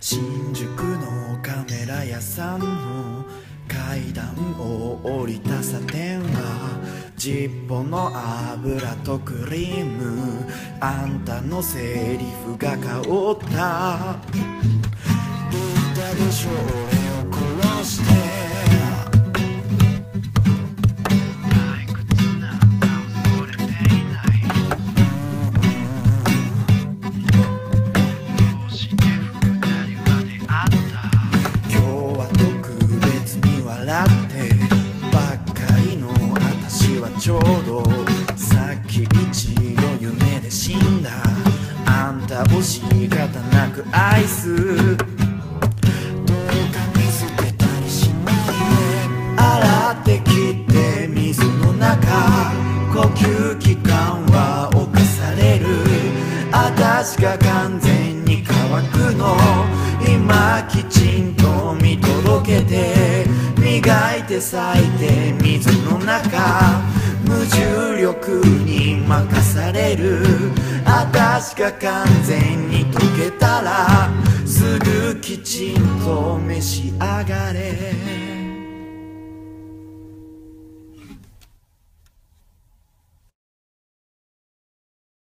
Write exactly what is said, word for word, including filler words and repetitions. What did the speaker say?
新宿のカメラ屋さんの階段を降りたサテンはジッポの油とクリーム、あんたのセリフが香った言ったでしょ俺を殺してちょうどさっき一度夢で死んだあんたを仕方なく愛すどうか見捨てたりしないで洗って切って水の中呼吸器官は侵される私が完全に乾くの今きちんと見届けて磨いて咲いて水の中無重力に任される私が完全に溶けたらすぐきちんと召し上がれ